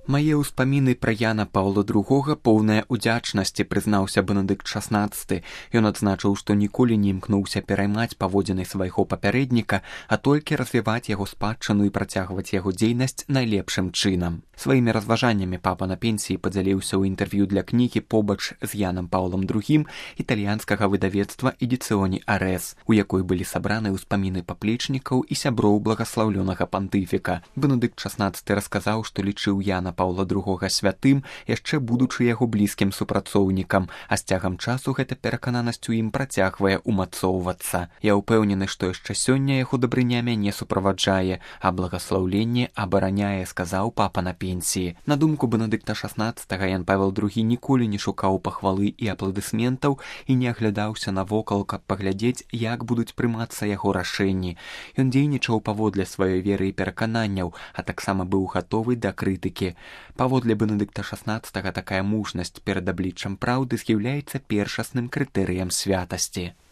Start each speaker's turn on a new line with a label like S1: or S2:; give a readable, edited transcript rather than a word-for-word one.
S1: Мае ўспаміны пра Яна Паўла II поўная удзячнасці, прызнаўся Бенедыкт XVI. Ён адзначыў, што ніколі не імкнуўся пераймаць паводзіны свайго папярэдніка, а толькі развіваць яго спадчыну і працягваць яго дзейнасць найлепшым чынам. Сваімі разважаннямі папа на пенсіі падзяліўся ў інтэрв'ю для кнігі побач з Янам Паўлам II італьянскага выдавецтва «Эдыцыоні Арэс», у якой былі сабраны ўспаміны паплечнікаў і сяброў благаслаўлёнага пантыфіка. Бенедыкт XVI расказаў, што лічыў Яна Паўла II святым, яшчэ будучы яго блізкім супрацоўнікам, а з цягам часу гэта перакананасць у ім працягвае умацоўвацца. Я ўпэўнены, што яшчэ сёння яго дабрыня мяне суправаджае, а благаслаўленне абараняе, сказаў папа на пенсіі. На думку Бенедыкта XVI, Ян Павел II ніколі не шукаў пахвалы і апладысментаў і не аглядаўся навокал, каб паглядзець, як будуць прымацца яго рашэнні. Ён дзейнічаў паводле сваёй веры і перакананняў, а таксама быў гатовы да крытыкі. Паводле Бенедыкта XVI такая мужнасць перад абліччам праўды з'яўляецца першасным крытэрыем святасці.